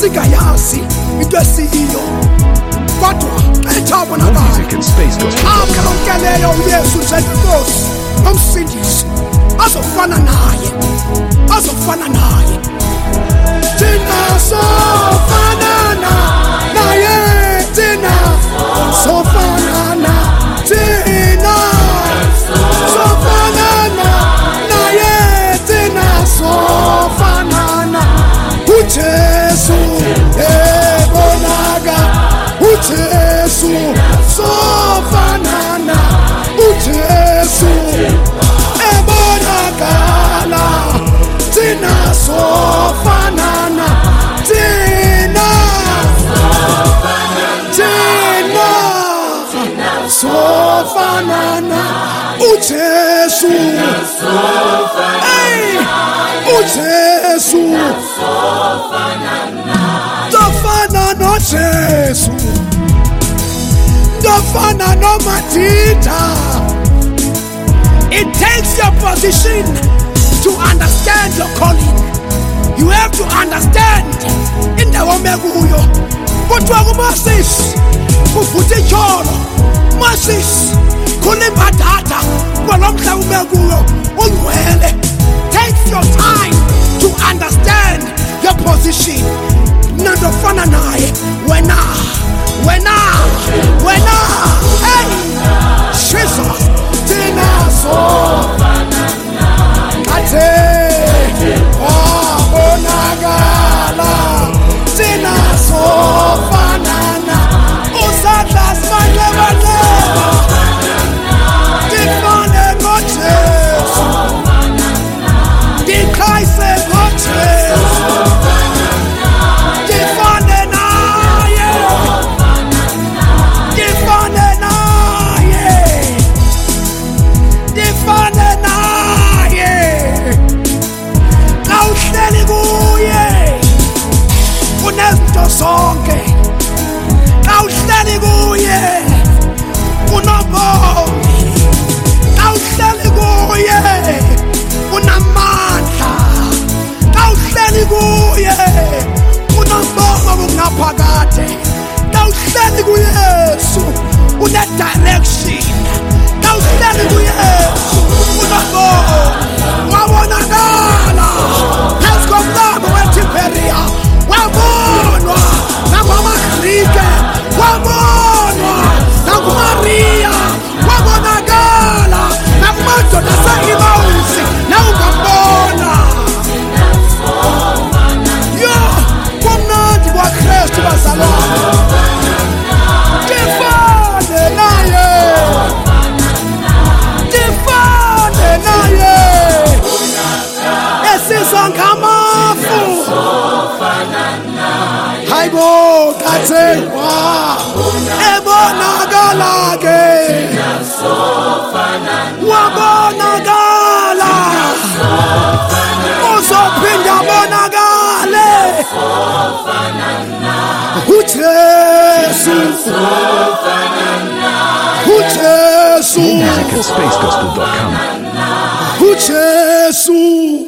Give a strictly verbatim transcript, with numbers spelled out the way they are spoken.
singayazi into esiyiyo kodwa ethabonakala amkeleyo uYesu njengenkosi nomsindisi azofana naye azofana naye thina sofana naye thina sofana naye thina sofana naye thina sofana naye uJesu ebonaka uJesu sofana naye uJesu ebonakala thina sofana naye thina thina sofana naye uJesu hey uJesu tofana noJesu tofana noMatita. It takes your position to understand your calling. You have to understand in the omekuyo kuthiwa kuMoses kuvutha ityholo Moses kulimbadada kwalo mhla umekuyo ungcwele. Take your time to understand your position. Nandofana naye wena wena wena hey Jesus thina sofana naye kade wabonakala thina sofana naye usandla sanlebaleba difane noJesu dikhaise noJesu difane naye difane naye difane naye xa uhleli kuye unezinto zonke xa uhleli kuye unobomi xa uhleli kuye unamandla xa uhleli kuye unombono bungaphakade xa uhleli kuYesu une-direction xa uhleli kuYesu unombono wabonakala phezu komlambo weTiberiya wabonwa nangamaGrike wabonwa nanguMariya wabonakala nakumadoda ase-Emawusi nawungambona yo kumnandi kwaKristu bazalwane difane naye difane naye esizwa ngamafu hayibo kathengwa ebonakala ke wabonakala uzophinda bonakale uJesu uJesu More music at space gospel dot com. uJesu